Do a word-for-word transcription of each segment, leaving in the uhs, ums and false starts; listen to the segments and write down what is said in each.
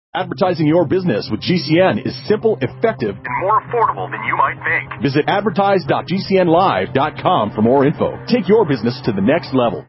Advertising your business with G C N is simple, effective, and more affordable than you might think. Visit advertise dot g c n live dot com for more info. Take your business to the next level.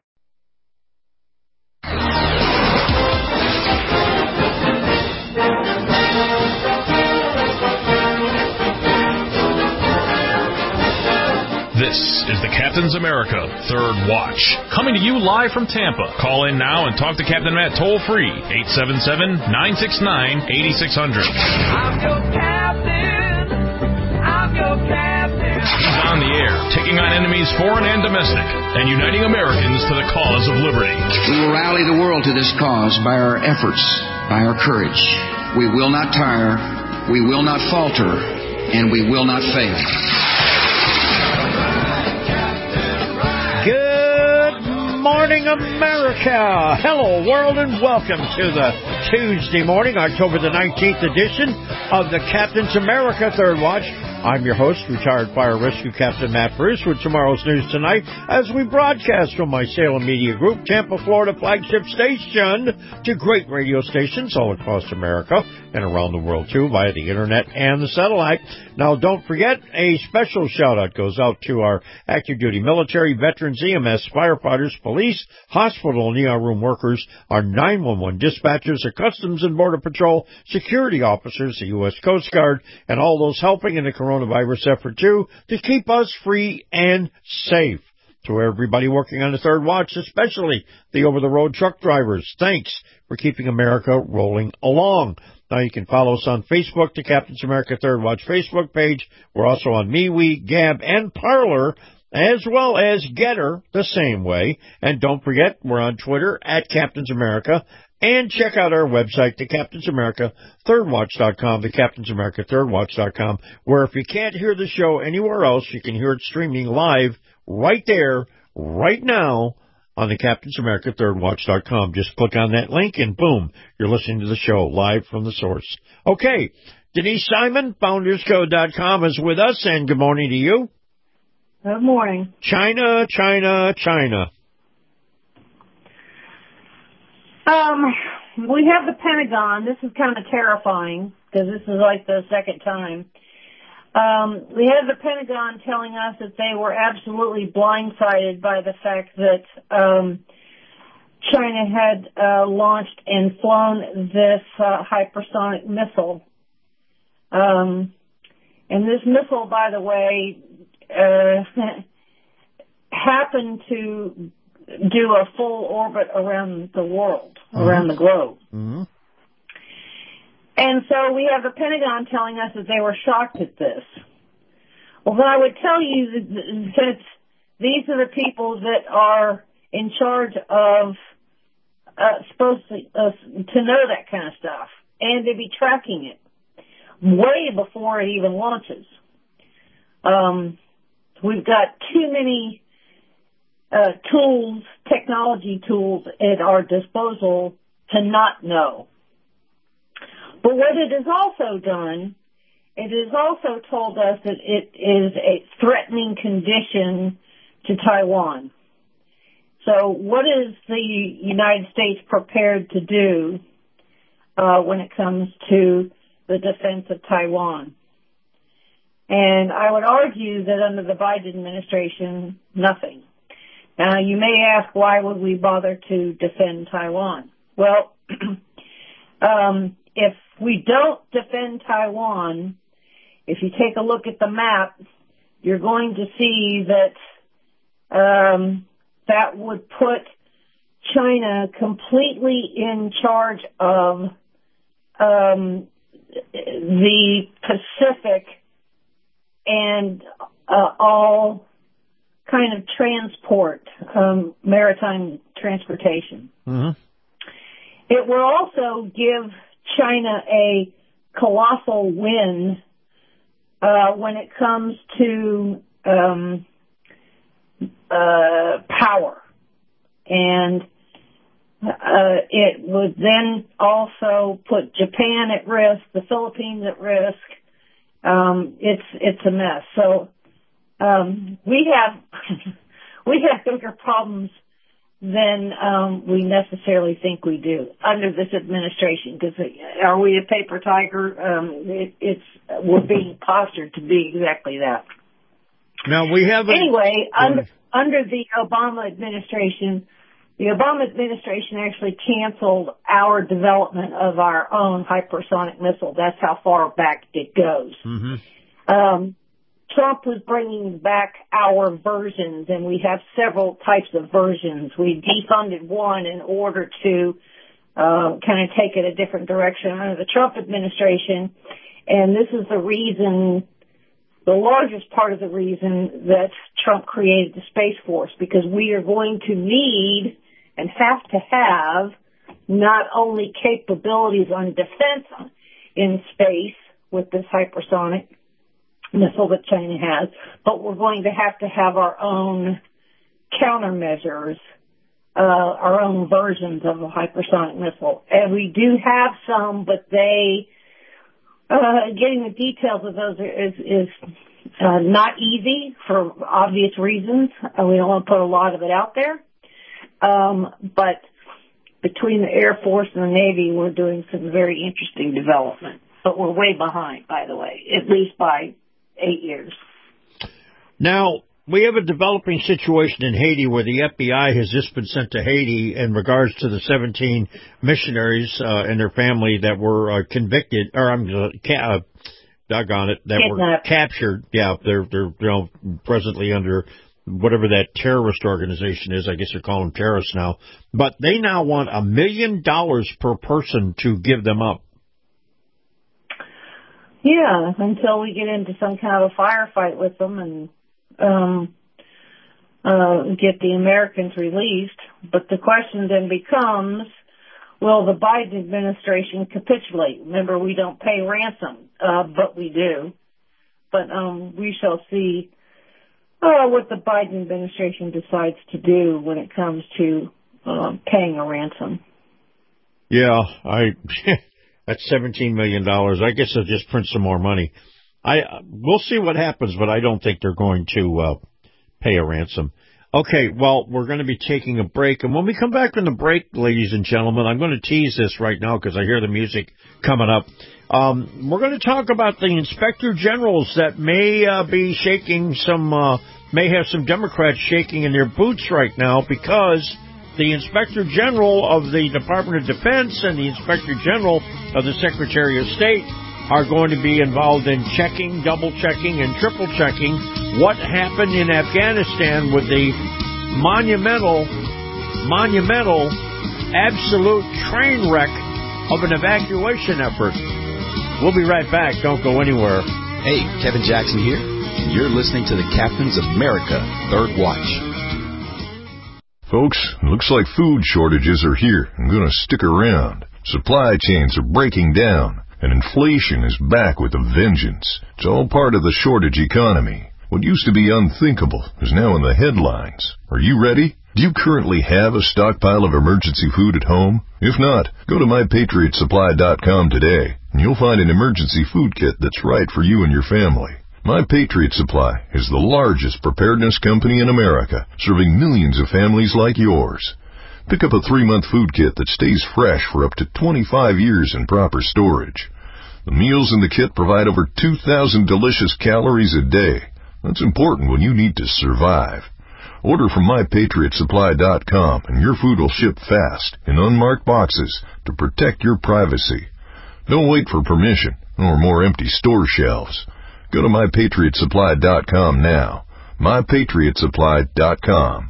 This is the Captain's America Third Watch, coming to you live from Tampa. Call in now and talk to Captain Matt toll-free, eight seven seven, nine six nine, eight six zero zero. I'm your captain. I'm your captain. He's on the air, taking on enemies foreign and domestic, and uniting Americans to the cause of liberty. We will rally the world to this cause by our efforts, by our courage. We will not tire, we will not falter, and we will not fail. Morning, America. Hello, world, and welcome to the Tuesday morning, October the nineteenth edition of the Captain's America Third Watch. I'm your host, retired fire rescue captain Matt Bruce, with tomorrow's news tonight as we broadcast from my Salem Media Group, Tampa, Florida flagship station to great radio stations all across America and around the world, too, via the internet and the satellite. Now, don't forget, a special shout-out goes out to our active duty military, veterans, E M S, firefighters, police, hospital and E R room workers, our nine one one dispatchers, our Customs and Border Patrol, security officers, the U S Coast Guard, and all those helping in the coronavirus effort, too, to keep us free and safe. To everybody working on the Third Watch, especially the over-the-road truck drivers, thanks for keeping America rolling along. Now, you can follow us on Facebook, the Captain's America Third Watch Facebook page. We're also on MeWe, Gab, and Parler, as well as Getter, the same way. And don't forget, we're on Twitter, at Captain's America. And check out our website, the Captain's America Third Watch dot com, the Captain's America Third Watch dot com, where if you can't hear the show anywhere else, you can hear it streaming live right there, right now, on the Captain's America Third Watch dot com. Just click on that link and boom, you're listening to the show live from the source. Okay, Denise Simon, Founders Code dot com is with us, and good morning to you. Good morning. China, China, China. Um, we have the Pentagon. This is kind of terrifying because this is like the second time. Um, we have the Pentagon telling us that they were absolutely blindsided by the fact that um, China had uh, launched and flown this uh, hypersonic missile. Um, and this missile, by the way, uh, happened to do a full orbit around the world, mm-hmm. around the globe. Mm-hmm. And so we have the Pentagon telling us that they were shocked at this. Well, then I would tell you that, that these are the people that are in charge of uh, supposed to, uh, to know that kind of stuff and to be tracking it way before it even launches. Um, we've got too many uh, tools, technology tools at our disposal to not know. But what it has also done, it has also told us that it is a threatening condition to Taiwan. So what is the United States prepared to do uh, when it comes to the defense of Taiwan? And I would argue that under the Biden administration, nothing. Now, you may ask, why would we bother to defend Taiwan? Well, um, if we don't defend Taiwan, if you take a look at the map, you're going to see that um, that would put China completely in charge of um, the Pacific and uh, all kind of transport, um, maritime transportation. Mm-hmm. It will also give China a colossal win uh, when it comes to um, uh, power. And uh, it would then also put Japan at risk, the Philippines at risk. Um, it's it's a mess. So um, we have we have bigger problems than um, we necessarily think we do under this administration. Because are we a paper tiger? Um, it, it's we're being postured to be exactly that. Now we have a, anyway under under the Obama administration. The Obama administration actually canceled our development of our own hypersonic missile. That's how far back it goes. Mm-hmm. Um, Trump was bringing back our versions, and we have several types of versions. We defunded one in order to uh, kind of take it a different direction under the Trump administration, and this is the reason, the largest part of the reason that Trump created the Space Force, because we are going to need and have to have not only capabilities on defense in space with this hypersonic missile that China has, but we're going to have to have our own countermeasures, uh, our own versions of a hypersonic missile. And we do have some, but they, uh, getting the details of those is, is uh, not easy for obvious reasons. Uh, we don't want to put a lot of it out there. Um, but between the Air Force and the Navy, we're doing some very interesting development. But we're way behind, by the way, at least by eight years. Now, we have a developing situation in Haiti where the F B I has just been sent to Haiti in regards to the seventeen missionaries uh, and their family that were uh, convicted, or I'm uh, ca- uh, doggone it, that Kidnapped. were captured. Yeah, they're they're you know presently under whatever that terrorist organization is. I guess they're calling them terrorists now. But they now want a million dollars per person to give them up. Yeah, until we get into some kind of a firefight with them and um, uh, get the Americans released. But the question then becomes, will the Biden administration capitulate? Remember, we don't pay ransom, uh, but we do. But um, we shall see uh, what the Biden administration decides to do when it comes to uh, paying a ransom. Yeah, I... That's seventeen million dollars. I guess they'll just print some more money. I We'll see what happens, but I don't think they're going to uh, pay a ransom. Okay, well, we're going to be taking a break. And when we come back from the break, ladies and gentlemen, I'm going to tease this right now because I hear the music coming up. Um, we're going to talk about the inspector generals that may uh, be shaking some, uh, may have some Democrats shaking in their boots right now because the Inspector General of the Department of Defense and the Inspector General of the Secretary of State are going to be involved in checking, double-checking, and triple-checking what happened in Afghanistan with the monumental, monumental, absolute train wreck of an evacuation effort. We'll be right back. Don't go anywhere. Hey, Kevin Jackson here, and you're listening to the Captains of America Third Watch. Folks, looks like food shortages are here and going to stick around. Supply chains are breaking down, and inflation is back with a vengeance. It's all part of the shortage economy. What used to be unthinkable is now in the headlines. Are you ready? Do you currently have a stockpile of emergency food at home? If not, go to my patriot supply dot com today, and you'll find an emergency food kit that's right for you and your family. My Patriot Supply is the largest preparedness company in America, serving millions of families like yours. Pick up a three-month food kit that stays fresh for up to twenty-five years in proper storage. The meals in the kit provide over two thousand delicious calories a day. That's important when you need to survive. Order from my patriot supply dot com and your food will ship fast in unmarked boxes to protect your privacy. Don't wait for permission or more empty store shelves. Go to my patriot supply dot com now. my patriot supply dot com.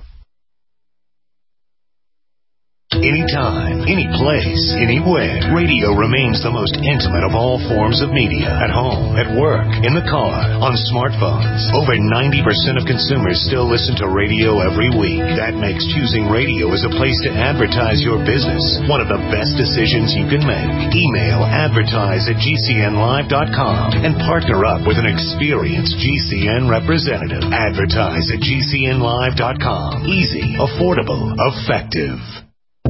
Anytime, any place, anywhere, radio remains the most intimate of all forms of media. At home, at work, in the car, on smartphones. Over ninety percent of consumers still listen to radio every week. That makes choosing radio as a place to advertise your business one of the best decisions you can make. Email advertise at G C N live dot com and partner up with an experienced G C N representative. Advertise at G C N live dot com. Easy, affordable, effective.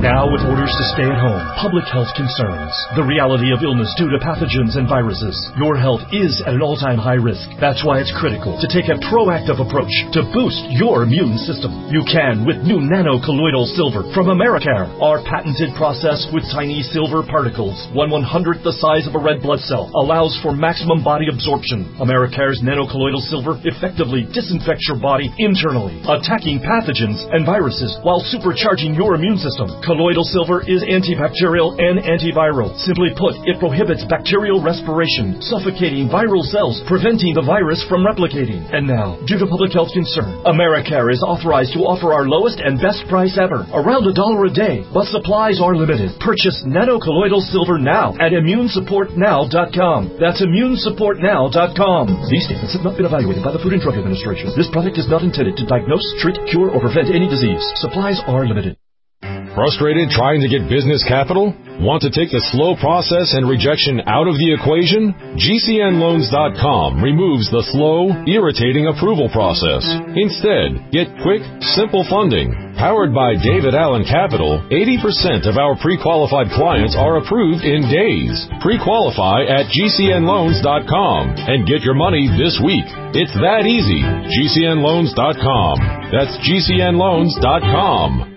Now, with orders to stay at home, public health concerns, the reality of illness due to pathogens and viruses, your health is at an all-time high risk. That's why it's critical to take a proactive approach to boost your immune system. You can with new nano-colloidal silver from Americare. Our patented process with tiny silver particles, one one-hundredth the size of a red blood cell, allows for maximum body absorption. Americare's nano-colloidal silver effectively disinfects your body internally, attacking pathogens and viruses while supercharging your immune system. Colloidal silver is antibacterial and antiviral. Simply put, it prohibits bacterial respiration, suffocating viral cells, preventing the virus from replicating. And now, due to public health concern, Americare is authorized to offer our lowest and best price ever, around a dollar a day, but supplies are limited. Purchase nano-colloidal silver now at immune support now dot com. That's immune support now dot com. These statements have not been evaluated by the Food and Drug Administration. This product is not intended to diagnose, treat, cure, or prevent any disease. Supplies are limited. Frustrated trying to get business capital? Want to take the slow process and rejection out of the equation? G C N loans dot com removes the slow, irritating approval process. Instead, get quick, simple funding. Powered by David Allen Capital, eighty percent of our pre-qualified clients are approved in days. Pre-qualify at G C N loans dot com and get your money this week. It's that easy. G C N loans dot com. That's G C N loans dot com.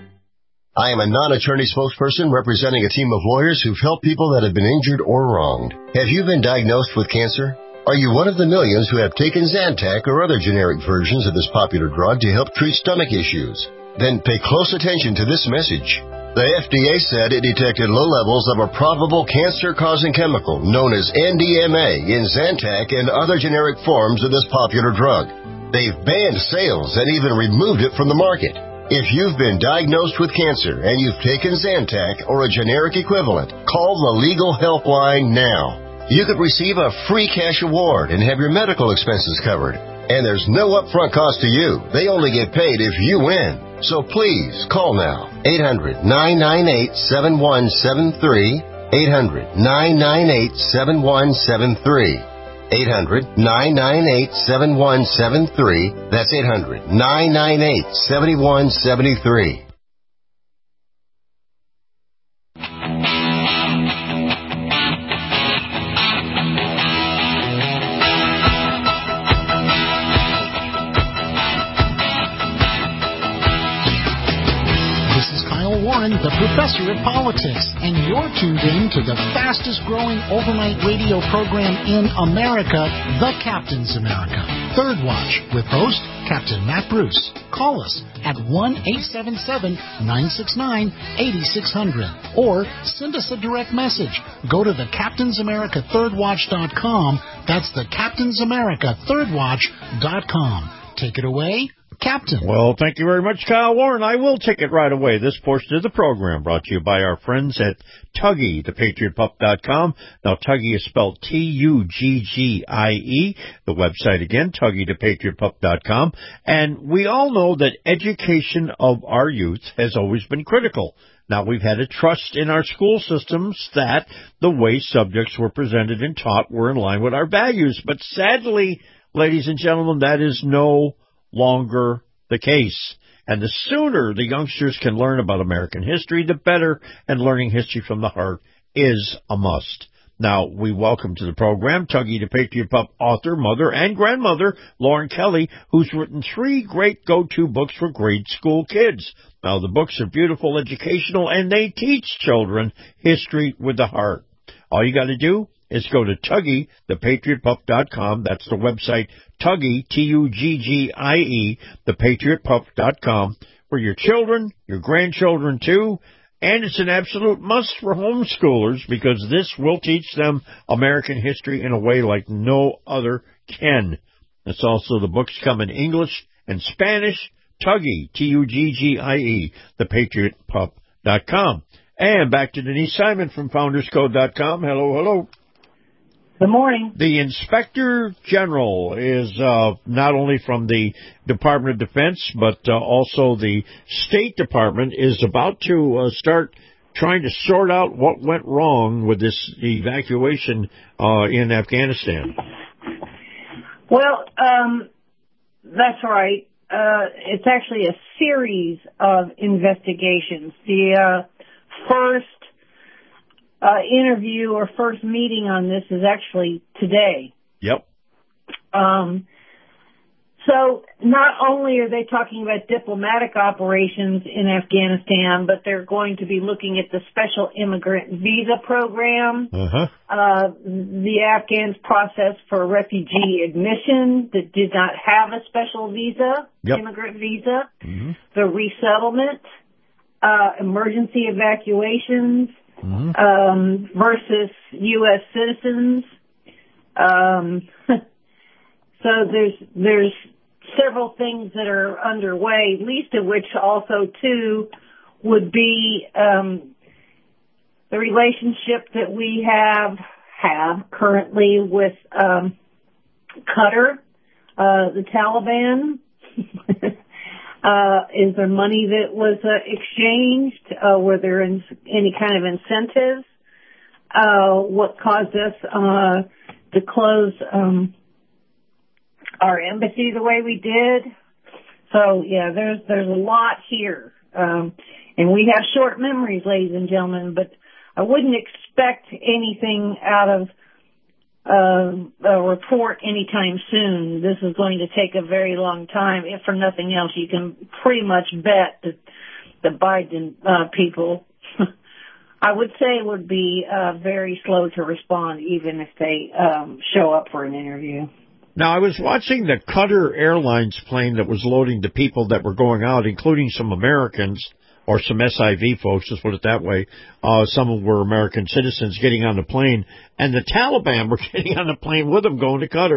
I am a non-attorney spokesperson representing a team of lawyers who've helped people that have been injured or wronged. Have you been diagnosed with cancer? Are you one of the millions who have taken Zantac or other generic versions of this popular drug to help treat stomach issues? Then pay close attention to this message. The F D A said it detected low levels of a probable cancer-causing chemical known as N D M A in Zantac and other generic forms of this popular drug. They've banned sales and even removed it from the market. If you've been diagnosed with cancer and you've taken Zantac or a generic equivalent, call the Legal Helpline now. You could receive a free cash award and have your medical expenses covered. And there's no upfront cost to you. They only get paid if you win. So please, call now. eight hundred, nine nine eight, seven one seven three. eight hundred, nine nine eight, seven one seven three. eight hundred, nine nine eight, seven one seven three. That's eight hundred, nine nine eight, seven one seven three. The Professor of Politics, and you're tuned in to the fastest growing overnight radio program in America, The Captain's America. Third Watch, with host Captain Matt Bruce. Call us at one eight seven seven, nine six nine, eight six zero zero or send us a direct message. Go to the Captain's America Third Watch dot com. That's the Captain's America Third Watch dot com. Take it away, Captain. Well, thank you very much, Kyle Warren. I will take it right away. This portion of the program brought to you by our friends at Tuggy, the Patriot Pup dot com. Now, Tuggy is spelled T U G G I E. The website again, Tuggy, the Patriot Pup dot com. And we all know that education of our youth has always been critical. Now, we've had a trust in our school systems that the way subjects were presented and taught were in line with our values. But sadly, ladies and gentlemen, that is no longer the case. And the sooner the youngsters can learn about American history, the better, and learning history from the heart is a must. Now, we welcome to the program Tuggy the Patriot Pup author, mother, and grandmother, Lauren Kelly, who's written three great go-to books for grade school kids. Now, the books are beautiful, educational, and they teach children history with the heart. All you got to do is go to Tuggy, the Patriot Pup dot com. That's the website, Tuggy, T U G G I E, the Patriot Pup dot com, for your children, your grandchildren too, and it's an absolute must for homeschoolers because this will teach them American history in a way like no other can. It's also, the books come in English and Spanish. Tuggy, T U G G I E, the Patriot Pup dot com. And back to Denise Simon from Founders Code dot com. Hello, hello. Good morning. The Inspector General is uh, not only from the Department of Defense, but uh, also the State Department is about to uh, start trying to sort out what went wrong with this evacuation uh, in Afghanistan. Well, um, that's right. Uh, it's actually a series of investigations. The uh, first uh, interview or first meeting on this is actually today. Yep. Um, so not only are they talking about diplomatic operations in Afghanistan, but they're going to be looking at the special immigrant visa program, uh-huh. uh, the Afghans process for refugee admission that did not have a special visa, yep. immigrant visa, mm-hmm. the resettlement, uh, emergency evacuations, mm-hmm. um, versus U S citizens. Um, so there's, there's, several things that are underway, least of which also, too, would be um, the relationship that we have have currently with um, Qatar, uh, the Taliban. uh, is there money that was uh, exchanged? Uh, were there in, any kind of incentives? Uh, what caused us uh, to close um our embassy the way we did? So yeah, there's there's a lot here, um, and we have short memories, ladies and gentlemen. But I wouldn't expect anything out of uh, a report anytime soon. This is going to take a very long time. If for nothing else, you can pretty much bet that the Biden uh, people, I would say, would be uh, very slow to respond, even if they um, show up for an interview. Now, I was watching the Qatar Airlines plane that was loading the people that were going out, including some Americans, or some S I V folks, let's put it that way. Uh, some were American citizens getting on the plane, and the Taliban were getting on the plane with them going to Qatar.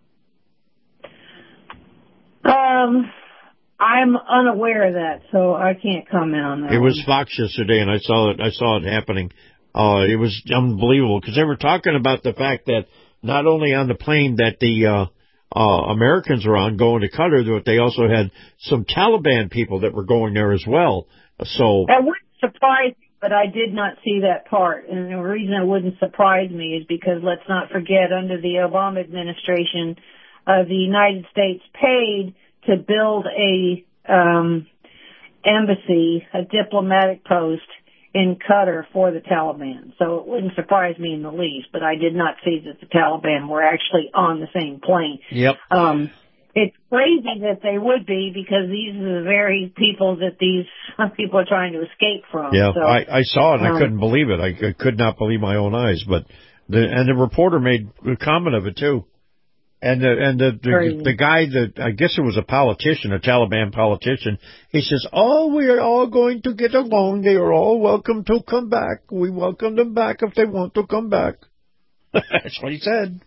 Um, I'm unaware of that, so I can't comment on that. It was Fox yesterday, and I saw it. I saw it happening. Uh, it was unbelievable because they were talking about the fact that not only on the plane that the uh, uh, Americans were on going to Qatar, but they also had some Taliban people that were going there as well. So that wouldn't surprise me, but I did not see that part. And the reason it wouldn't surprise me is because let's not forget, under the Obama administration, uh, the United States paid to build a um, embassy, a diplomatic post in Qatar for the Taliban. So it wouldn't surprise me in the least, but I did not see that the Taliban were actually on the same plane. Yep. Um, it's crazy that they would be, because these are the very people that these people are trying to escape from. Yeah, so, I, I saw it and um, I couldn't believe it. I, I could not believe my own eyes. But the and the reporter made a comment of it too. And the and the the, the guy that I guess it was a politician, a Taliban politician, he says, "Oh, we are all going to get along. They are all welcome to come back. We welcome them back if they want to come back." That's what he said.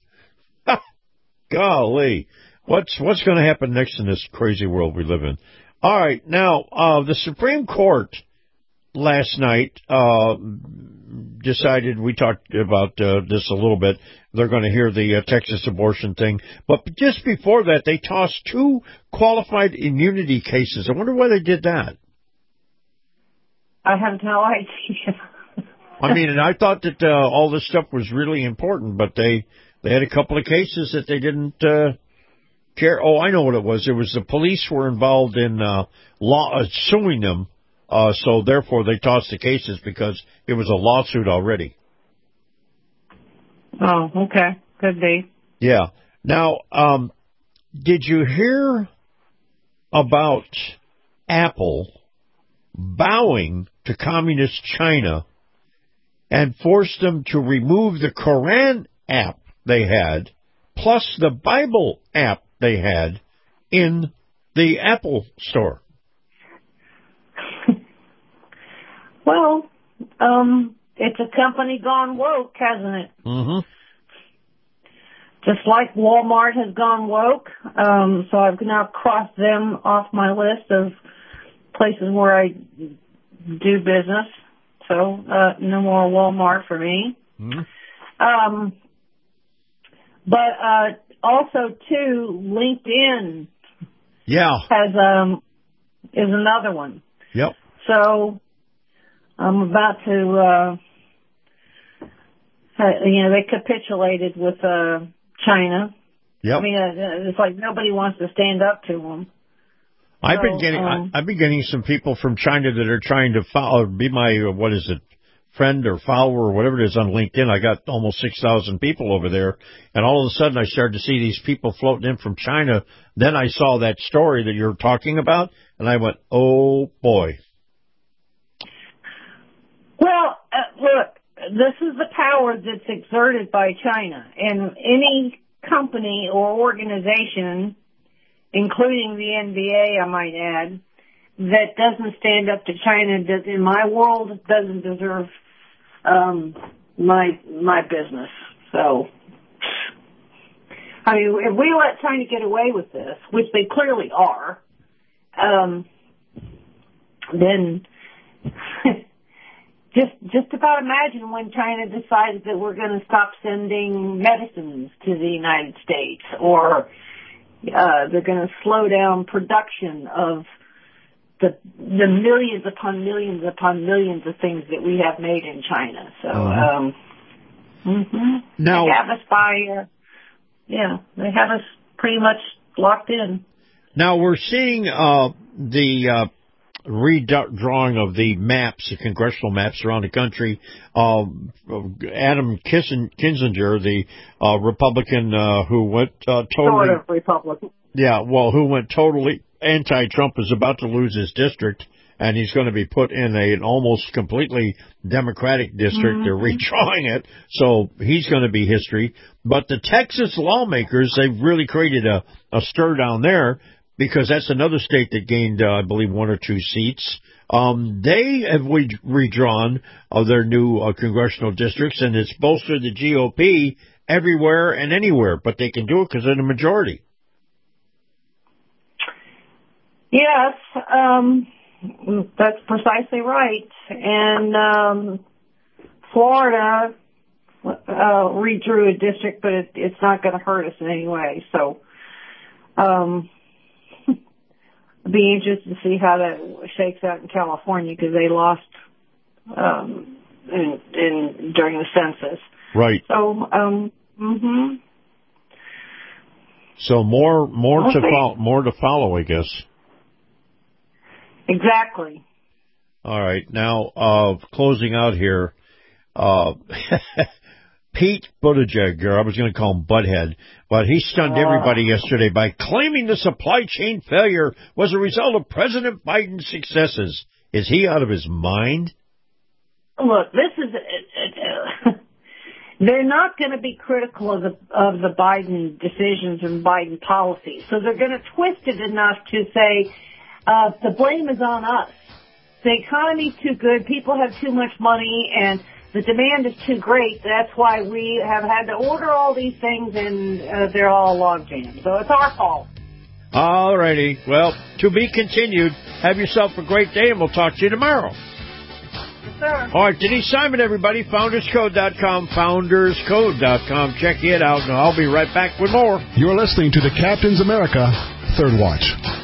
Golly, what's what's going to happen next in this crazy world we live in? All right, now uh, the Supreme Court last night uh, decided, we talked about uh, this a little bit, they're going to hear the uh, Texas abortion thing. But just before that, they tossed two qualified immunity cases. I wonder why they did that. I have no idea. I mean, and I thought that uh, all this stuff was really important, but they, they had a couple of cases that they didn't uh, care. Oh, I know what it was. It was the police were involved in uh, law uh, suing them. Uh, so therefore they tossed the cases because it was a lawsuit already. Oh, okay. Could be. Yeah. Now, um, did you hear about Apple bowing to communist China and forced them to remove the Quran app they had, plus the Bible app they had in the Apple store? Well, um, it's a company gone woke, hasn't it? Mm-hmm. Just like Walmart has gone woke. Um, so I've now crossed them off my list of places where I do business. So uh, no more Walmart for me. Mm-hmm. Um, but uh, also, too, LinkedIn yeah. has um, is another one. Yep. So I'm about to, uh, you know, they capitulated with uh, China. Yep. I mean, uh, it's like nobody wants to stand up to them. I've So, been getting um, I've been getting some people from China that are trying to follow, be my uh, what is it friend or follower or whatever it is on LinkedIn. I got almost six thousand people over there, and all of a sudden I started to see these people floating in from China. Then I saw that story that you're talking about, and I went, oh boy. Well, uh, look, this is the power that's exerted by China, and any company or organization, including the N B A, I might add, that doesn't stand up to China, does, in my world, doesn't deserve um, my my business. So, I mean, if we let China get away with this, which they clearly are, um, then just just about imagine when China decides that we're going to stop sending medicines to the United States, or uh, they're going to slow down production of the the millions upon millions upon millions of things that we have made in China. So, Uh-huh. um, mm-hmm. Now- they have us by, uh, yeah, they have us pretty much locked in. Now we're seeing uh, the uh, redrawing of the maps, the congressional maps around the country. Uh, Adam Kissen, Kinzinger, the uh, Republican uh, who went uh, totally, Sort of Republican. yeah, well, who went totally anti-Trump, is about to lose his district, and he's going to be put in a, an almost completely Democratic district. Mm-hmm. They're redrawing it, so he's going to be history. But the Texas lawmakers, they've really created a, a stir down there, because that's another state that gained, uh, I believe, one or two seats. Um, they have re- redrawn uh, their new uh, congressional districts, and it's bolstered the G O P everywhere and anywhere, but they can do it because they're the majority. Yes, um, that's precisely right. And um, Florida uh, redrew a district, but it, it's not going to hurt us in any way. So, um, I'd be interested to see how that shakes out in California, because they lost um, in, in during the census. Right. So, um, mm-hmm. So more, more Okay. to follow, more to follow, I guess. Exactly. All right. Now, uh, closing out here, uh, Pete Buttigieg, or I was going to call him Butthead, but he stunned Uh. everybody yesterday by claiming the supply chain failure was a result of President Biden's successes. Is he out of his mind? Look, this is, uh, uh, they're not going to be critical of the, of the Biden decisions and Biden policies. So they're going to twist it enough to say, uh, the blame is on us. The economy's too good, people have too much money, and the demand is too great. That's why we have had to order all these things, and uh, they're all log jammed. So it's our fault. All righty. Well, to be continued. Have yourself a great day, and we'll talk to you tomorrow. Yes, sir. All right, Denise Simon, everybody, founders code dot com, founders code dot com. Check it out, and I'll be right back with more. You're listening to the Captain's America Third Watch.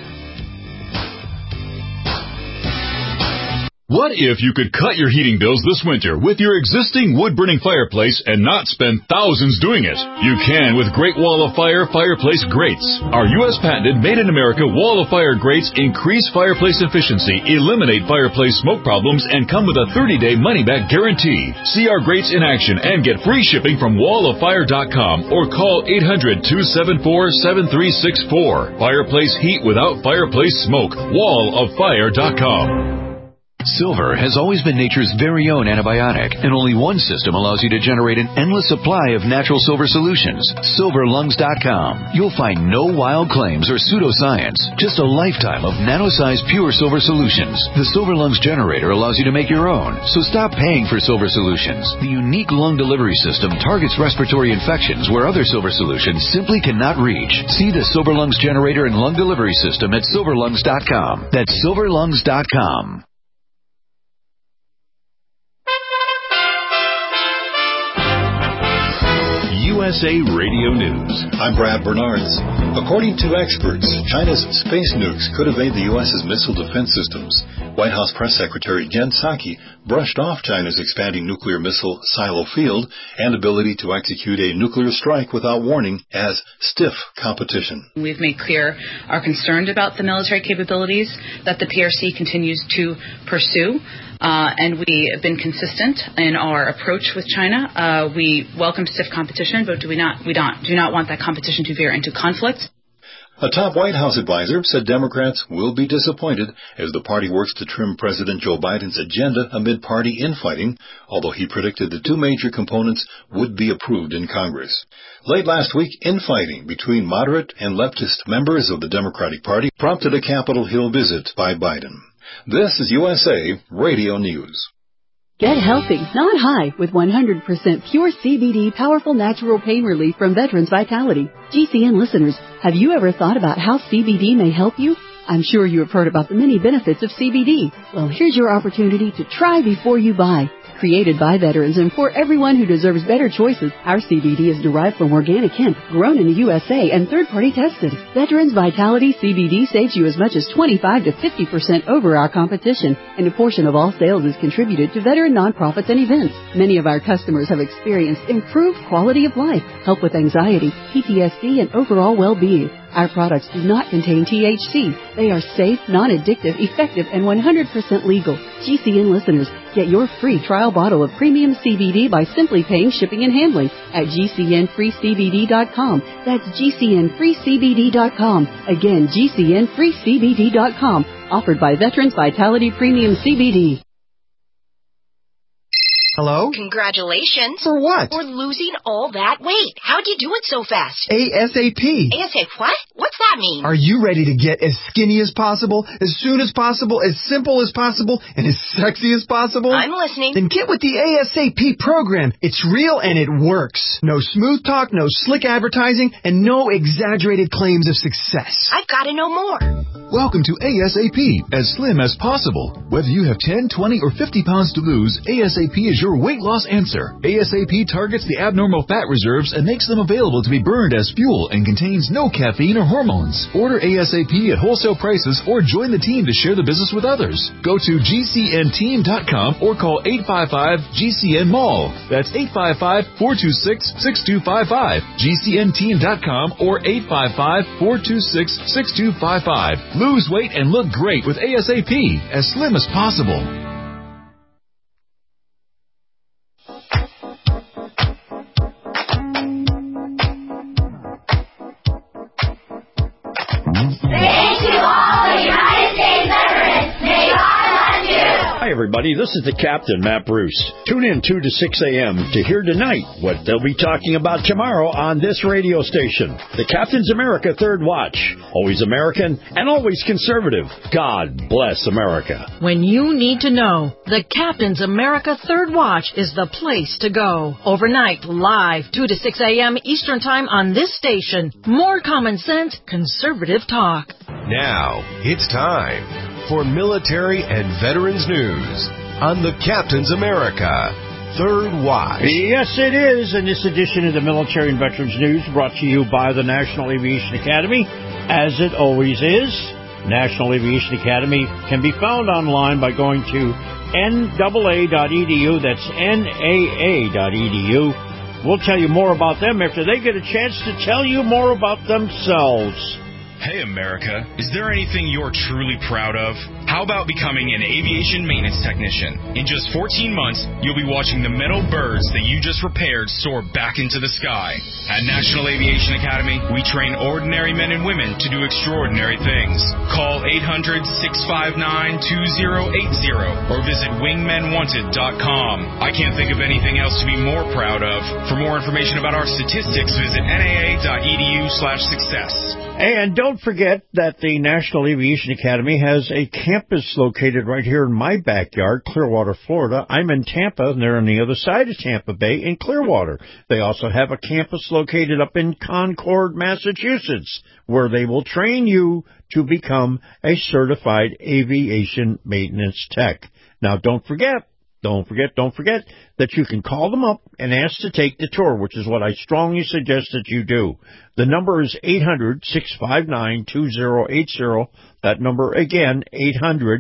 What if you could cut your heating bills this winter with your existing wood-burning fireplace and not spend thousands doing it? You can with Great Wall of Fire fireplace grates. Our U S patented made-in-America Wall of Fire grates increase fireplace efficiency, eliminate fireplace smoke problems, and come with a thirty-day money-back guarantee. See our grates in action and get free shipping from wall of fire dot com or call eight hundred, two seven four, seven three six four. Fireplace heat without fireplace smoke. wall of fire dot com. Silver has always been nature's very own antibiotic, and only one system allows you to generate an endless supply of natural silver solutions. silver lungs dot com. You'll find no wild claims or pseudoscience, just a lifetime of nano-sized pure silver solutions. The Silver Lungs generator allows you to make your own, so stop paying for silver solutions. The unique lung delivery system targets respiratory infections where other silver solutions simply cannot reach. See the Silver Lungs generator and lung delivery system at silver lungs dot com. That's silver lungs dot com. U S A Radio News. I'm Brad Bernards. According to experts, China's space nukes could evade the U S's missile defense systems. White House Press Secretary Jen Psaki brushed off China's expanding nuclear missile silo field and ability to execute a nuclear strike without warning as stiff competition. We've made clear our concern about the military capabilities that the P R C continues to pursue. Uh, and we have been consistent in our approach with China. Uh, we welcome stiff competition, but do we not, we don't, do not want that competition to veer into conflict. A top White House advisor said Democrats will be disappointed as the party works to trim President Joe Biden's agenda amid party infighting, although he predicted the two major components would be approved in Congress. Late last week, infighting between moderate and leftist members of the Democratic Party prompted a Capitol Hill visit by Biden. This is U S A Radio News. Get healthy, not high, with one hundred percent pure C B D powerful natural pain relief from Veterans Vitality. G C N listeners, have you ever thought about how C B D may help you? I'm sure you have heard about the many benefits of C B D. Well, here's your opportunity to try before you buy. Created by veterans and for everyone who deserves better choices, our C B D is derived from organic hemp, grown in the U S A and third-party tested. Veterans Vitality C B D saves you as much as twenty-five to fifty percent over our competition, and a portion of all sales is contributed to veteran nonprofits and events. Many of our customers have experienced improved quality of life, help with anxiety, P T S D, and overall well-being. Our products do not contain T H C. They are safe, non-addictive, effective, and one hundred percent legal. G C N listeners, get your free trial bottle of premium C B D by simply paying shipping and handling at G C N free C B D dot com. That's G C N free C B D dot com. Again, G C N free C B D dot com. Offered by Veterans Vitality Premium C B D. Hello? Congratulations. For what? For losing all that weight. How'd you do it so fast? ASAP. ASAP what? What's that mean? Are you ready to get as skinny as possible, as soon as possible, as simple as possible, and as sexy as possible? I'm listening. Then get with the ASAP program. It's real and it works. No smooth talk, no slick advertising, and no exaggerated claims of success. I've got to know more. Welcome to ASAP, as slim as possible. Whether you have ten, twenty, or fifty pounds to lose, ASAP is your weight loss answer. ASAP targets the abnormal fat reserves and makes them available to be burned as fuel and contains no caffeine or hormones. Order ASAP at wholesale prices or join the team to share the business with others. Go to G C N team dot com or call eight five five G C N mall. That's eight five five, four two six, six two five five. G C N team dot com or eight five five, four two six, six two five five. Lose weight and look great with ASAP, as slim as possible. Hi, everybody. This is the Captain, Matt Bruce. Tune in two to six a.m. to hear tonight what they'll be talking about tomorrow on this radio station. The Captain's America Third Watch. Always American and always conservative. God bless America. When you need to know, the Captain's America Third Watch is the place to go. Overnight, live, two to six a.m. Eastern Time on this station. More common sense, conservative talk. Now, it's time for military and veterans news on the Captain's America Third Watch. Yes, it is. And this edition of the Military and Veterans News brought to you by the National Aviation Academy, as it always is. National Aviation Academy can be found online by going to N A A dot E D U. That's N A A dot E D U. We'll tell you more about them after they get a chance to tell you more about themselves. Hey, America, is there anything you're truly proud of? How about becoming an aviation maintenance technician? In just fourteen months, you'll be watching the metal birds that you just repaired soar back into the sky. At National Aviation Academy, we train ordinary men and women to do extraordinary things. Call eight hundred, six five nine, two zero eight zero or visit wingmen wanted dot com. I can't think of anything else to be more proud of. For more information about our statistics, visit N A A dot E D U slash success. And don't forget that the National Aviation Academy has a campus located right here in my backyard, Clearwater, Florida. I'm in Tampa, and they're on the other side of Tampa Bay in Clearwater. They also have a campus located up in Concord, Massachusetts, where they will train you to become a certified aviation maintenance tech. Now, don't forget, Don't forget, don't forget that you can call them up and ask to take the tour, which is what I strongly suggest that you do. The number is eight hundred, six five nine, two zero eight zero. That number again, eight hundred,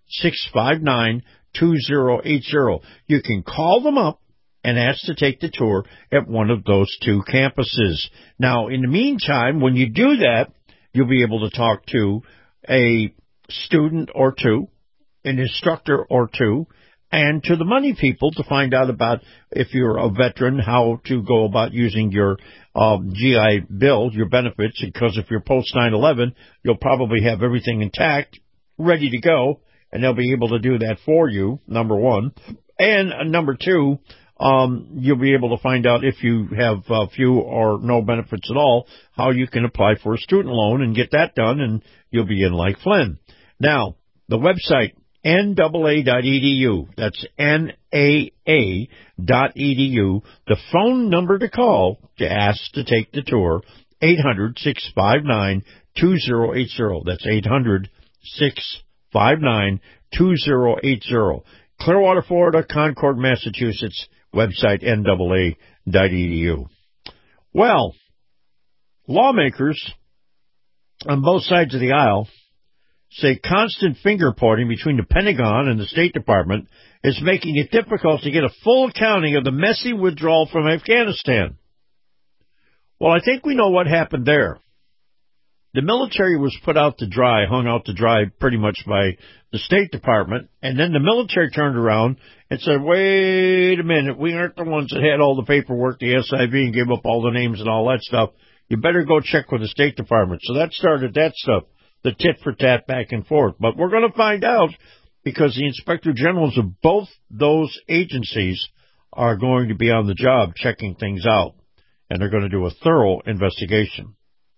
six five nine, two zero eight zero. You can call them up and ask to take the tour at one of those two campuses. Now, in the meantime, when you do that, you'll be able to talk to a student or two, an instructor or two, and to the money people to find out about, if you're a veteran, how to go about using your um, G I Bill, your benefits, because if you're post nine eleven, you'll probably have everything intact, ready to go, and they'll be able to do that for you, number one. And uh, number two, um, you'll be able to find out if you have uh, few or no benefits at all, how you can apply for a student loan and get that done, and you'll be in like Flynn. Now, the website, N double A dot E D U. That's N A A dot E D U. The phone number to call to ask to take the tour, eight hundred, six five nine, two zero eight zero. That's eight hundred, six five nine, two zero eight zero. Clearwater, Florida, Concord, Massachusetts. Website, N double A dot E D U. Well, lawmakers on both sides of the aisle say constant finger-pointing between the Pentagon and the State Department is making it difficult to get a full accounting of the messy withdrawal from Afghanistan. Well, I think we know what happened there. The military was put out to dry, hung out to dry pretty much by the State Department, and then the military turned around and said, wait a minute, we aren't the ones that had all the paperwork, the S I V, and gave up all the names and all that stuff. You better go check with the State Department. So that started that stuff, the tit-for-tat back and forth. But we're going to find out, because the Inspector Generals of both those agencies are going to be on the job checking things out, and they're going to do a thorough investigation.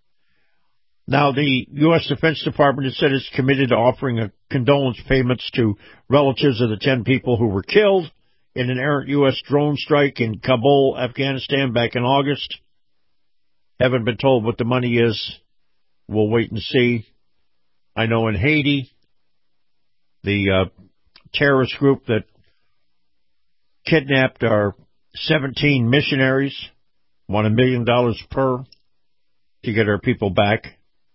Now, the U S Defense Department has said it's committed to offering a condolence payments to relatives of the ten people who were killed in an errant U S drone strike in Kabul, Afghanistan, back in August. Haven't been told what the money is. We'll wait and see. I know in Haiti, the uh, terrorist group that kidnapped our seventeen missionaries won a million dollars per to get our people back.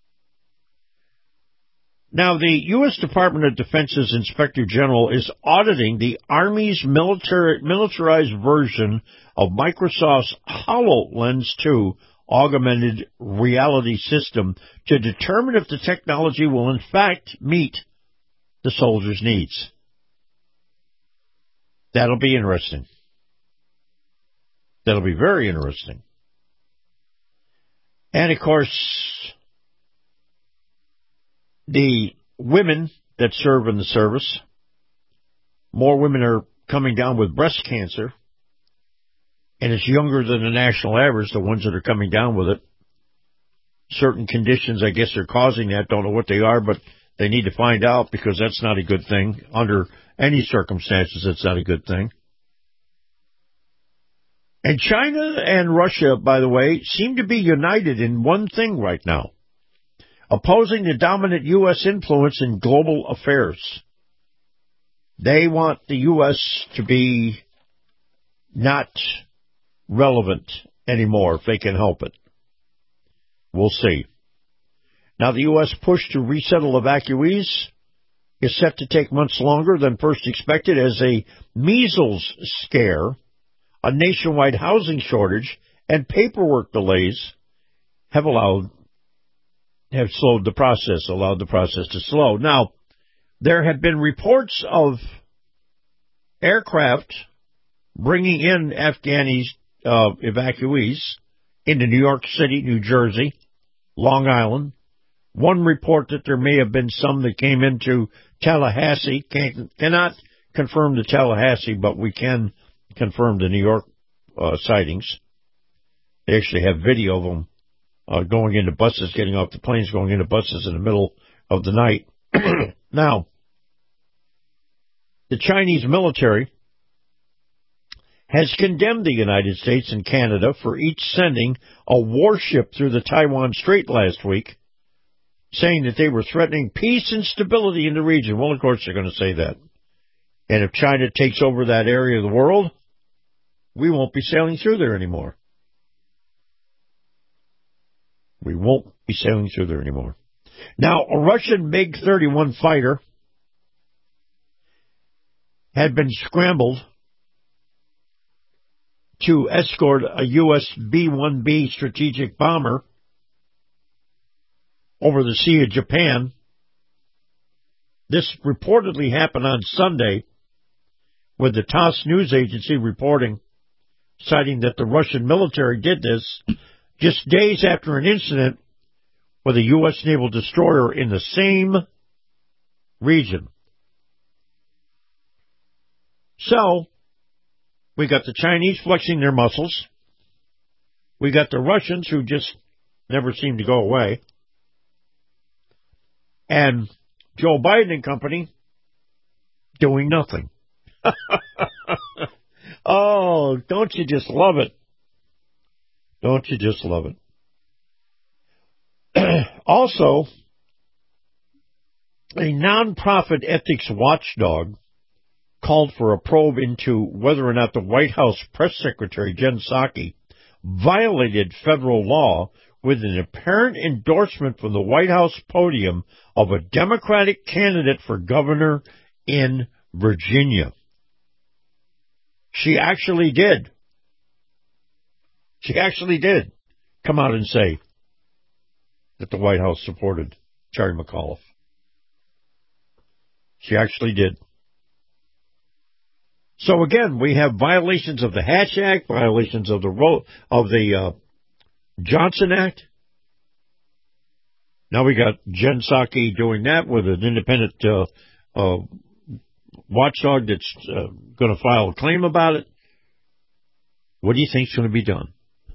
Now, the U S Department of Defense's Inspector General is auditing the Army's military, militarized version of Microsoft's HoloLens two augmented reality system to determine if the technology will in fact meet the soldiers' needs. That'll be interesting. That'll be very interesting. And, of course, the women that serve in the service, more women are coming down with breast cancer, and it's younger than the national average, the ones that are coming down with it. Certain conditions, I guess, are causing that. Don't know what they are, but they need to find out, because that's not a good thing. Under any circumstances, it's not a good thing. And China and Russia, by the way, seem to be united in one thing right now: opposing the dominant U S influence in global affairs. They want the U S to be not relevant anymore if they can help it. We'll see. Now, the U S push to resettle evacuees is set to take months longer than first expected, as a measles scare, a nationwide housing shortage, and paperwork delays have allowed have slowed the process, allowed the process to slow. Now, there have been reports of aircraft bringing in Afghani uh, evacuees into New York City, New Jersey, Long Island. One report that there may have been some that came into Tallahassee. Can't, cannot confirm the Tallahassee, but we can confirm the New York uh, sightings. They actually have video of them Uh, going into buses, getting off the planes, going into buses in the middle of the night. Now, the Chinese military has condemned the United States and Canada for each sending a warship through the Taiwan Strait last week, saying that they were threatening peace and stability in the region. Well, of course, they're going to say that. And if China takes over that area of the world, we won't be sailing through there anymore. We won't be sailing through there anymore. Now, a Russian MiG thirty-one fighter had been scrambled to escort a U S B one B strategic bomber over the Sea of Japan. This reportedly happened on Sunday, with the TASS news agency reporting, citing that the Russian military did this just days after an incident with a U S naval destroyer in the same region. So, we got the Chinese flexing their muscles. We got the Russians who just never seem to go away. And Joe Biden and company doing nothing. Oh, don't you just love it? Don't you just love it? Also, a nonprofit ethics watchdog called for a probe into whether or not the White House press secretary, Jen Psaki, violated federal law with an apparent endorsement from the White House podium of a Democratic candidate for governor in Virginia. She actually did. She actually did come out and say that the White House supported Terry McAuliffe. She actually did. So again, we have violations of the Hatch Act, violations of the Ro- of the uh, Johnson Act. Now we got Jen Psaki doing that with an independent uh, uh, watchdog that's uh, going to file a claim about it. What do you think is going to be done?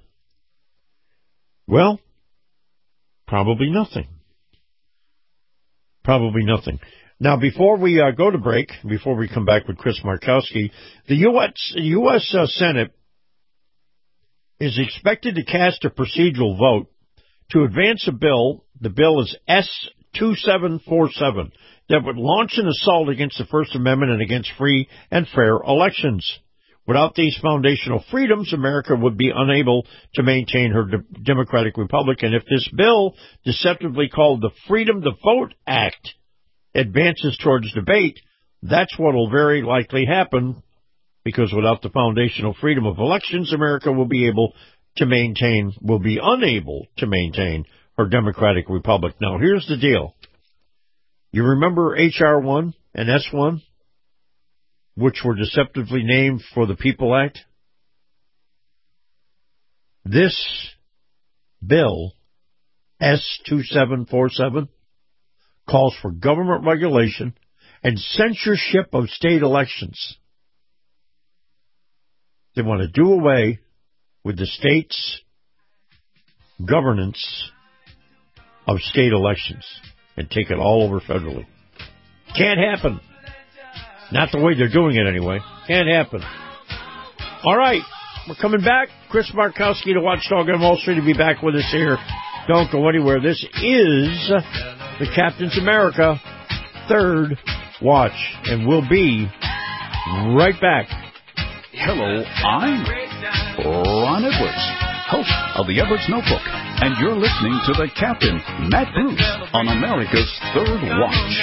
Well, probably nothing. Probably nothing. Now, before we uh, go to break, before we come back with Chris Markowski, the U S U S Uh, Senate is expected to cast a procedural vote to advance a bill. The bill is S two seven four seven, that would launch an assault against the First Amendment and against free and fair elections. Without these foundational freedoms, America would be unable to maintain her de- democratic republic. And if this bill, deceptively called the Freedom to Vote Act, advances towards debate, that's what will very likely happen, because without the foundational freedom of elections, America will be able to maintain, will be unable to maintain her democratic republic. Now, here's the deal. You remember H R one and S one, which were deceptively named for the People Act? This bill, S two seven four seven, calls for government regulation and censorship of state elections. They want to do away with the state's governance of state elections and take it all over federally. Can't happen. Not the way they're doing it anyway. Can't happen. All right. We're coming back. Chris Markowski, the Watchdog on Wall Street, will be back with us here. Don't go anywhere. This is the Captain's America Third Watch, and we'll be right back. Hello, I'm Ron Edwards, host of the Edwards Notebook, and you're listening to the Captain, Matt Bruce, on America's Third Watch.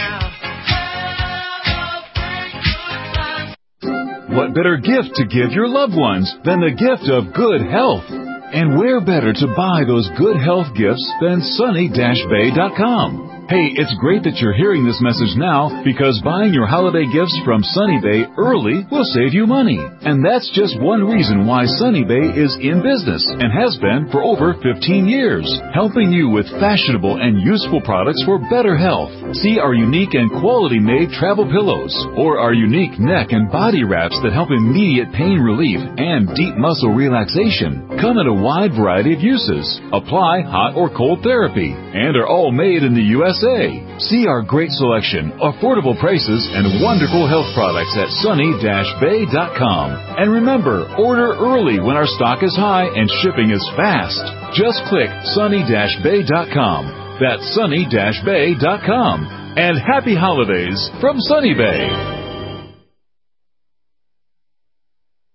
What better gift to give your loved ones than the gift of good health? And where better to buy those good health gifts than sunny dash bay dot com? Hey, it's great that you're hearing this message now, because buying your holiday gifts from Sunny Bay early will save you money. And that's just one reason why Sunny Bay is in business and has been for over fifteen years, helping you with fashionable and useful products for better health. See our unique and quality-made travel pillows, or our unique neck and body wraps that help immediate pain relief and deep muscle relaxation. Come in a wide variety of uses, apply hot or cold therapy, and are all made in the U S A. See our great selection, affordable prices, and wonderful health products at sunny dash bay dot com. And remember, order early when our stock is high and shipping is fast. Just click sunny dash bay dot com. That's sunny dash bay dot com. And happy holidays from Sunny Bay.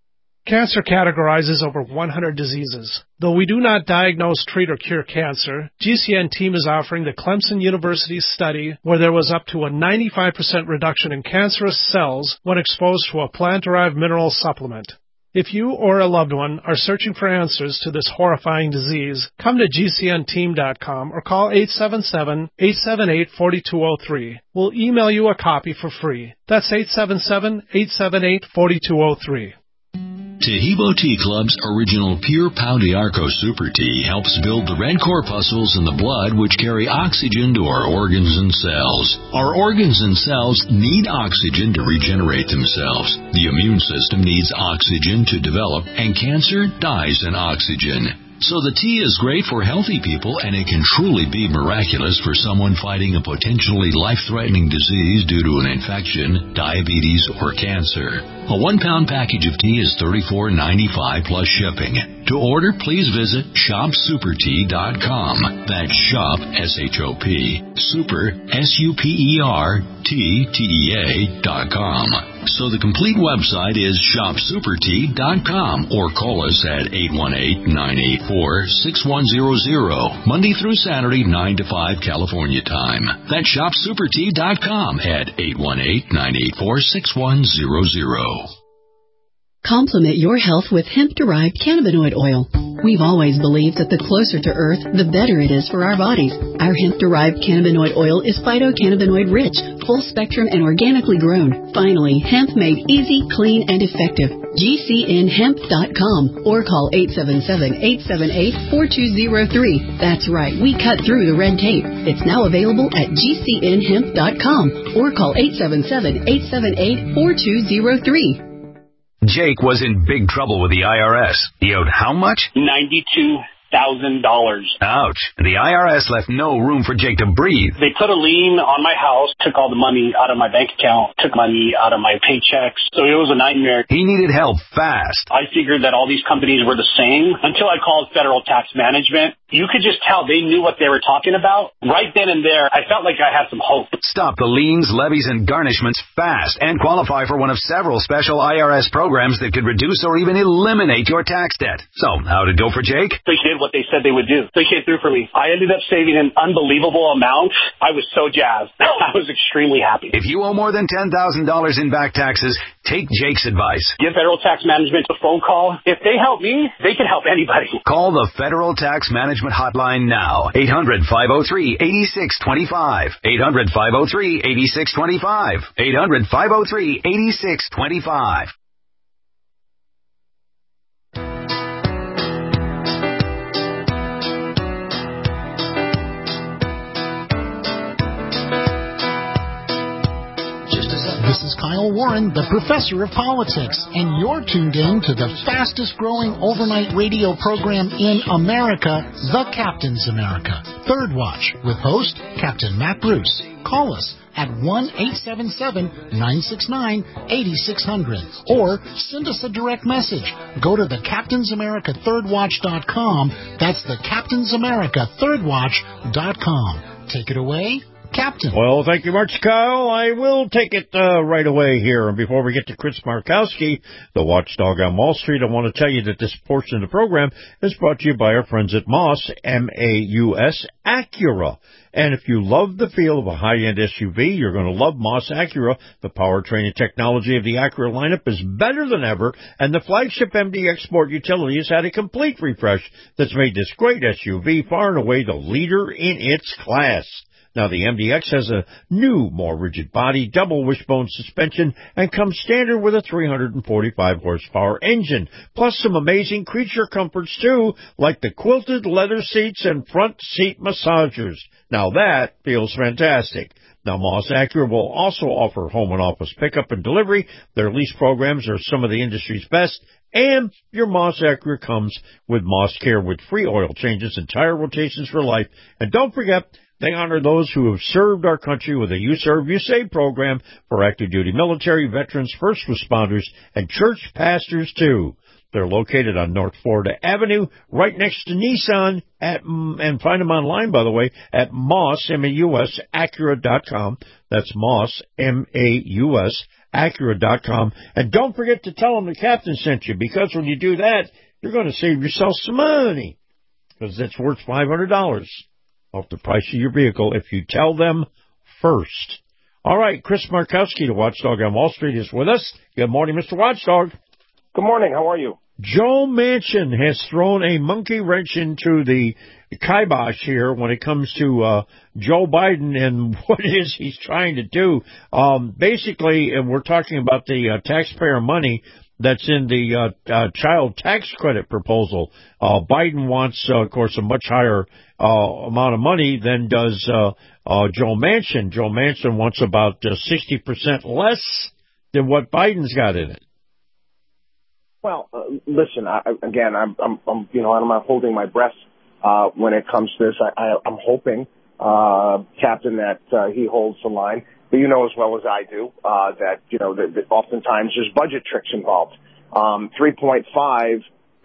Cancer categorizes over one hundred diseases. Though we do not diagnose, treat, or cure cancer, G C N team is offering the Clemson University study where there was up to a ninety-five percent reduction in cancerous cells when exposed to a plant-derived mineral supplement. If you or a loved one are searching for answers to this horrifying disease, come to G C N team dot com or call eight seven seven, eight seven eight, four two zero three. We'll email you a copy for free. That's eight seven seven, eight seven eight, four two zero three. Tahibo Tea Club's original Pure Pau d'Arco Super Tea helps build the red corpuscles in the blood which carry oxygen to our organs and cells. Our organs and cells need oxygen to regenerate themselves. The immune system needs oxygen to develop, and cancer dies in oxygen. So the tea is great for healthy people, and it can truly be miraculous for someone fighting a potentially life-threatening disease due to an infection, diabetes, or cancer. A one-pound package of tea is thirty-four ninety-five plus shipping. To order, please visit shop super tea dot com. That's shop, S H O P, super, S U P E R, T, T E A, dot com. So the complete website is shop super tea dot com or call us at eight one eight, nine eight four, six one zero zero, Monday through Saturday, nine to five California time. That's shop super tea dot com at eight one eight, nine eight four, six one zero zero. Complement your health with hemp-derived cannabinoid oil. We've always believed that the closer to Earth, the better it is for our bodies. Our hemp-derived cannabinoid oil is phytocannabinoid-rich, full-spectrum, and organically grown. Finally, hemp made easy, clean, and effective. G C N hemp dot com or call eight seven seven, eight seven eight, four two zero three. That's right, we cut through the red tape. It's now available at G C N hemp dot com or call eight seven seven, eight seven eight, four two zero three. Jake was in big trouble with the I R S. He owed how much? ninety-two thousand dollars. Ouch. The I R S left no room for Jake to breathe. They put a lien on my house, took all the money out of my bank account, took money out of my paychecks. So it was a nightmare. He needed help fast. I figured that all these companies were the same until I called Federal Tax Management. You could just tell they knew what they were talking about. Right then and there, I felt like I had some hope. Stop the liens, levies, and garnishments fast and qualify for one of several special I R S programs that could reduce or even eliminate your tax debt. So, how'd it go for Jake? They did what they said they would do. They came through for me. I ended up saving an unbelievable amount. I was so jazzed. I was extremely happy. If you owe more than ten thousand dollars in back taxes, take Jake's advice. Give Federal Tax Management a phone call. If they help me, they can help anybody. Call the Federal Tax Management Hotline now. eight hundred, five oh three, eight six two five. eight hundred, five oh three, eight six two five. eight hundred, five oh three, eight six two five. This is Kyle Warren, the professor of politics, and you're tuned in to the fastest growing overnight radio program in America, The Captain's America. Third Watch, with host Captain Matt Bruce. Call us at one eight seven seven, nine six nine, eight six zero zero or send us a direct message. Go to the captains america third watch dot com. That's the captains america third watch dot com. Take it away, Captain. Well, thank you much, Kyle. I will take it uh, right away here. And before we get to Chris Markowski, the watchdog on Wall Street, I want to tell you that this portion of the program is brought to you by our friends at Moss, M A U S, Acura. And if you love the feel of a high-end S U V, you're going to love Moss Acura. The powertrain and technology of the Acura lineup is better than ever, and the flagship M D X Sport Utility has had a complete refresh that's made this great S U V far and away the leader in its class. Now, the M D X has a new, more rigid body, double wishbone suspension, and comes standard with a three hundred forty-five horsepower engine, plus some amazing creature comforts, too, like the quilted leather seats and front seat massagers. Now, that feels fantastic. Now, Moss Acura will also offer home and office pickup and delivery. Their lease programs are some of the industry's best. And your Moss Acura comes with Moss Care with free oil changes and tire rotations for life. And don't forget, they honor those who have served our country with a You Serve, You Save program for active duty military, veterans, first responders, and church pastors, too. They're located on North Florida Avenue, right next to Nissan, at, and find them online, by the way, at Moss, M A U S, Acura dot com. That's Moss, M A U S, Acura dot com. And don't forget to tell them the captain sent you, because when you do that, you're going to save yourself some money, because it's worth five hundred dollars off the price of your vehicle if you tell them first. All right, Chris Markowski, the Watchdog on Wall Street, is with us. Good morning, Mister Watchdog. Good morning. How are you? Joe Manchin has thrown a monkey wrench into the kibosh here when it comes to uh, Joe Biden and what it is he's trying to do. Um, basically, and we're talking about the uh, taxpayer money that's in the uh, uh, child tax credit proposal. Uh, Biden wants, uh, of course, a much higher uh, amount of money than does uh, uh, Joe Manchin. Joe Manchin wants about uh, sixty percent less than what Biden's got in it. Well, uh, listen, I, again, I'm, I'm, I'm, you know, I'm not holding my breath uh, when it comes to this. I, I, I'm hoping, uh, Captain, that uh, he holds the line. But you know as well as I do uh, that, you know, that, that oftentimes there's budget tricks involved. Um, three point five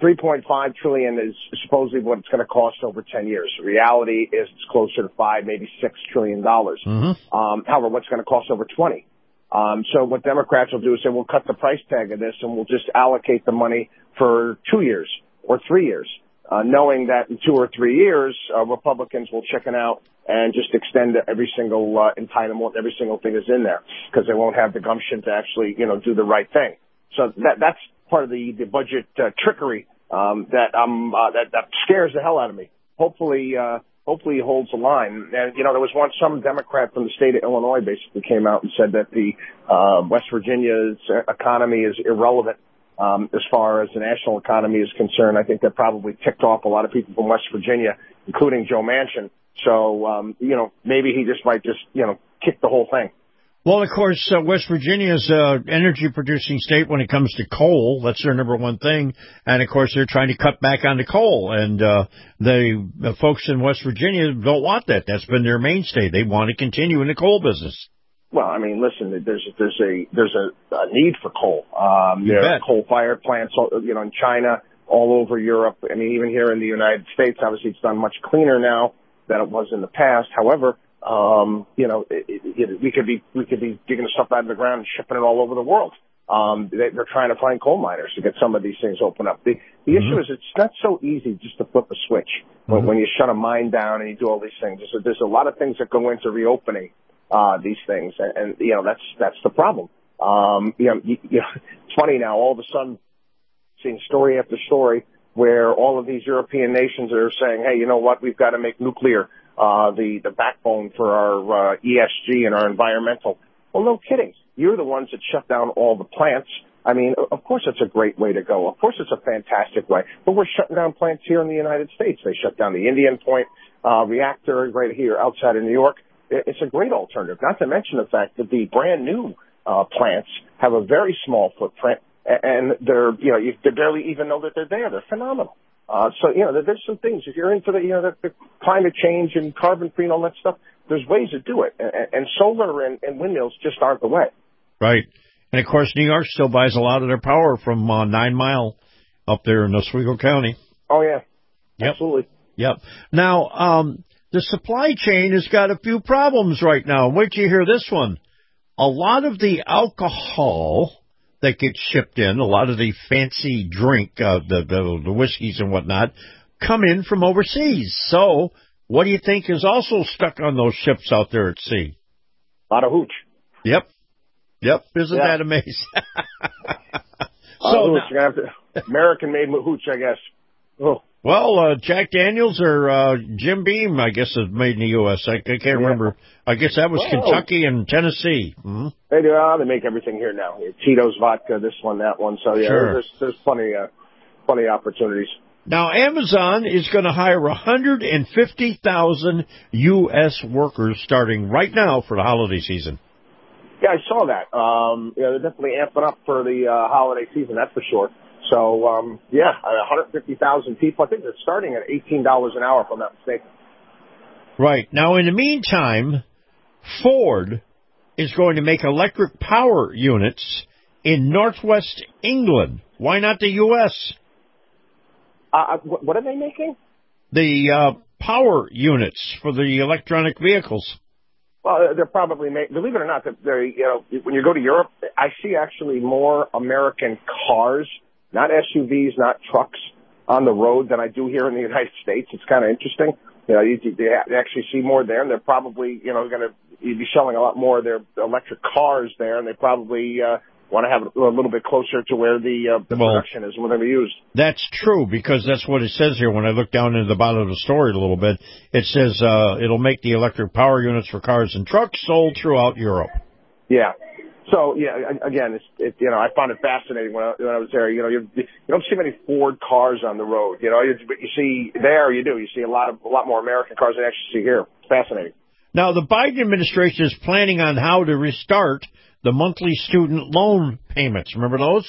trillion is supposedly what it's going to cost over ten years. The reality is it's closer to five, maybe six trillion dollars. Mm-hmm. Um, however, what's going to cost over twenty? Um, so what Democrats will do is say, we'll cut the price tag of this and we'll just allocate the money for two years or three years, uh, knowing that in two or three years, uh, Republicans will chicken out and just extend every single uh, entitlement, every single thing is in there, because they won't have the gumption to actually, you know, do the right thing. So that that's part of the, the budget uh, trickery um, that um uh, that that scares the hell out of me. Hopefully, uh, hopefully he holds the line. And you know, there was once some Democrat from the state of Illinois basically came out and said that the uh, West Virginia's economy is irrelevant um, as far as the national economy is concerned. I think that probably ticked off a lot of people from West Virginia, including Joe Manchin. So, um, you know, maybe he just might just, you know, kick the whole thing. Well, of course, uh, West Virginia is an energy-producing state when it comes to coal. That's their number one thing. And, of course, they're trying to cut back on the coal. And uh, the, the folks in West Virginia don't want that. That's been their mainstay. They want to continue in the coal business. Well, I mean, listen, there's there's a there's a, a need for coal. Um, there are coal-fired plants, you know, in China, all over Europe. I mean, even here in the United States, obviously it's done much cleaner now than it was in the past. However, um, you know, it, it, we could be we could be digging stuff out of the ground and shipping it all over the world. Um, they, they're trying to find coal miners to get some of these things open up. The, the mm-hmm. issue is it's not so easy just to flip a switch mm-hmm. when, when you shut a mine down and you do all these things. There's a, there's a lot of things that go into reopening uh, these things, and, and you know that's that's the problem. Um, you know, you, you know, it's funny now. All of a sudden, seeing story after story where all of these European nations are saying, "Hey, you know what? We've got to make nuclear uh, the the backbone for our uh, E S G and our environmental." Well, no kidding. You're the ones that shut down all the plants. I mean, of course it's a great way to go. Of course it's a fantastic way. But we're shutting down plants here in the United States. They shut down the Indian Point uh, reactor right here outside of New York. It's a great alternative, not to mention the fact that the brand new uh, plants have a very small footprint, and they're, you know, you they barely even know that they're there. They're phenomenal. Uh, so, you know, there's some things. If you're into the, you know, the, the climate change and carbon free and all that stuff, there's ways to do it. And, and solar and, and windmills just aren't the way. Right. And, of course, New York still buys a lot of their power from uh, Nine Mile up there in Oswego County. Oh, yeah. Yep. Absolutely. Yep. Now, um, the supply chain has got a few problems right now. Wait till you hear this one. A lot of the alcohol that gets shipped in, a lot of the fancy drink, uh, the, the the whiskeys and whatnot, come in from overseas. So what do you think is also stuck on those ships out there at sea? A lot of hooch. Yep. Yep. Isn't yeah. that amazing? so uh, now, American-made hooch, I guess. Oh. Well, uh, Jack Daniels or uh, Jim Beam, I guess, is made in the U S I, I can't yeah. remember. I guess that was well, Kentucky and Tennessee. Mm-hmm. They do. Uh, they make everything here now. Tito's vodka, this one, that one. So yeah, sure. there's there's plenty uh, plenty of opportunities. Now, Amazon is going to hire one hundred fifty thousand U S workers starting right now for the holiday season. Yeah, I saw that. Um, yeah, they're definitely amping up for the uh, holiday season, that's for sure. So, um, yeah, one hundred fifty thousand people. I think they're starting at eighteen dollars an hour, if I'm not mistaken. Right. Now, in the meantime, Ford is going to make electric power units in northwest England. Why not the U S? Uh, what are they making? The uh, power units for the electronic vehicles. Well, they're probably make, believe it or not, that they, you know, when you go to Europe, I see actually more American cars, not S U Vs, not trucks on the road than I do here in the United States. It's kind of interesting. You know, you, you actually see more there, and they're probably, you know, going to be selling a lot more of their electric cars there, and they probably uh, want to have it a little bit closer to where the, uh, the well, production is and where they're used. That's true, because that's what it says here. When I look down into the bottom of the story a little bit, it says uh, it'll make the electric power units for cars and trucks sold throughout Europe. Yeah. So, yeah, again, it's, it, you know, I found it fascinating when I, when I was there. You know, you, you don't see many Ford cars on the road. You know, you, but you see there, you do. You see a lot of a lot more American cars than you actually see here. It's fascinating. Now, the Biden administration is planning on how to restart the monthly student loan payments. Remember those?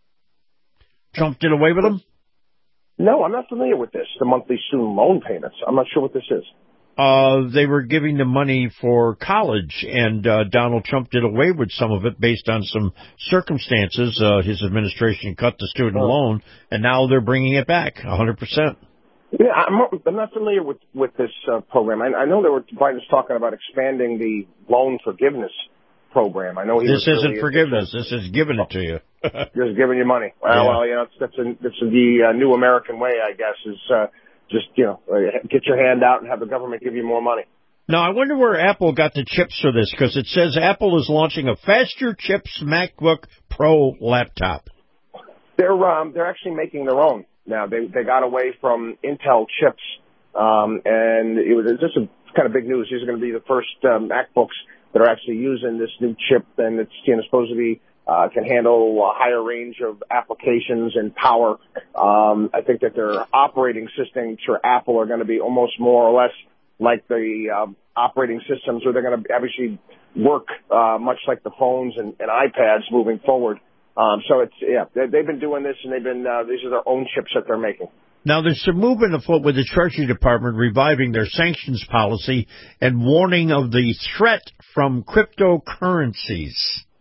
Trump did away with them? No, I'm not familiar with this, the monthly student loan payments. I'm not sure what this is. Uh, they were giving the money for college, and uh, Donald Trump did away with some of it based on some circumstances. Uh, his administration cut the student oh. loan, and now they're bringing it back one hundred percent. Yeah, I'm, I'm not familiar with, with this uh, program. I, I know there were Biden's talking about expanding the loan forgiveness program. I know he this was isn't really forgiveness. This is giving it to you. Just giving you money. Well, yeah. well you know, that's, that's, a, that's the uh, new American way, I guess, is uh, just, you know, get your hand out and have the government give you more money. Now, I wonder where Apple got the chips for this, because it says Apple is launching a faster chips MacBook Pro laptop. They're um, they're actually making their own now. They they got away from Intel chips, um, and it was just a kind of big news. These are going to be the first uh, MacBooks that are actually using this new chip, and it's, you know, supposed to be uh, can handle a higher range of applications and power. Um, I think that their operating systems for Apple are going to be almost more or less like the uh, operating systems, where they're going to actually work uh, much like the phones and, and iPads moving forward. Um, so it's yeah, they, they've been doing this, and they've been uh, these are their own chips that they're making. Now, there's some movement afoot with the Treasury Department reviving their sanctions policy and warning of the threat from cryptocurrencies.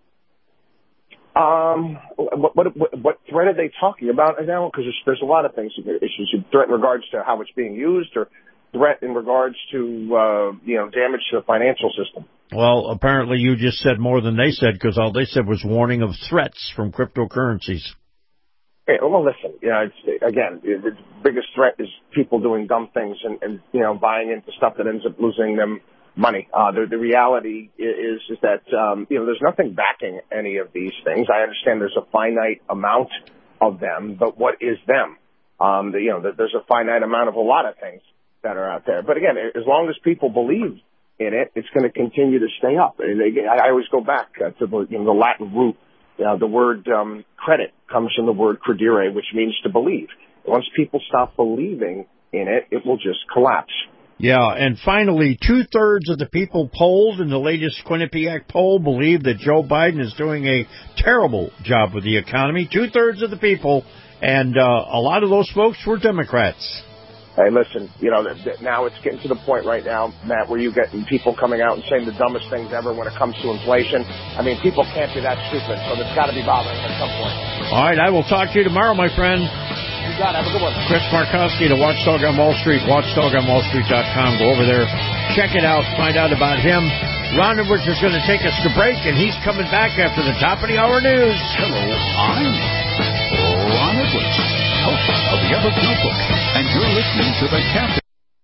Um, what, what, what threat are they talking about now? Because there's, there's a lot of things, issues. Threat in regards to how it's being used, or threat in regards to, uh, you know, damage to the financial system. Well, apparently you just said more than they said, because all they said was warning of threats from cryptocurrencies. Hey, well, listen, you know, it's, again, the biggest threat is people doing dumb things and, and you know, buying into stuff that ends up losing them money. Uh, the, the reality is, is that, um, you know, there's nothing backing any of these things. I understand there's a finite amount of them, but what is them? Um, the, you know, the, there's a finite amount of a lot of things that are out there. But again, as long as people believe in it, it's going to continue to stay up. And they, I always go back uh, to the, you know, the Latin root. Uh, the word um, credit comes from the word credere, which means to believe. Once people stop believing in it, it will just collapse. Yeah, and finally, two-thirds of the people polled in the latest Quinnipiac poll believe that Joe Biden is doing a terrible job with the economy. Two-thirds of the people, and uh, a lot of those folks were Democrats. Hey, listen, you know, now it's getting to the point right now, Matt, where you get people coming out and saying the dumbest things ever when it comes to inflation. I mean, people can't be that stupid, so there's got to be bothering them at some point. All right, I will talk to you tomorrow, my friend. You got it. Have a good one. Chris Markowski, the Watchdog on Wall Street, watchdog on wall street dot com. Go over there, check it out, find out about him. Ron Edwards is going to take us to break, and he's coming back after the top of the hour news. Hello, I'm Ron Edwards, host of the Edwards Notebook, and you're listening to the Captain.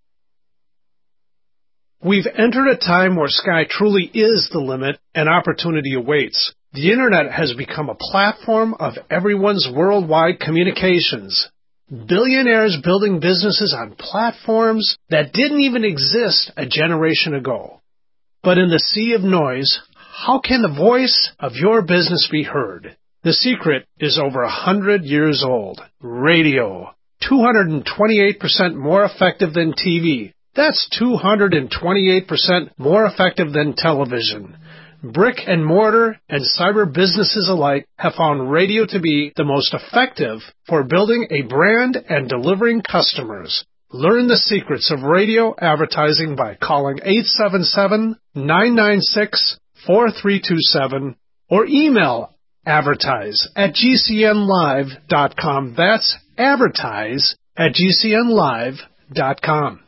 We've entered a time where sky truly is the limit and opportunity awaits. The Internet has become a platform of everyone's worldwide communications. Billionaires building businesses on platforms that didn't even exist a generation ago. But in the sea of noise, how can the voice of your business be heard? The secret is over a hundred years old. Radio. two hundred twenty-eight percent more effective than T V. That's two hundred twenty-eight percent more effective than television. Brick and mortar and cyber businesses alike have found radio to be the most effective for building a brand and delivering customers. Learn the secrets of radio advertising by calling eight seven seven, nine nine six, four three two seven or email advertise at G C N live dot com. That's advertise at G C N live dot com.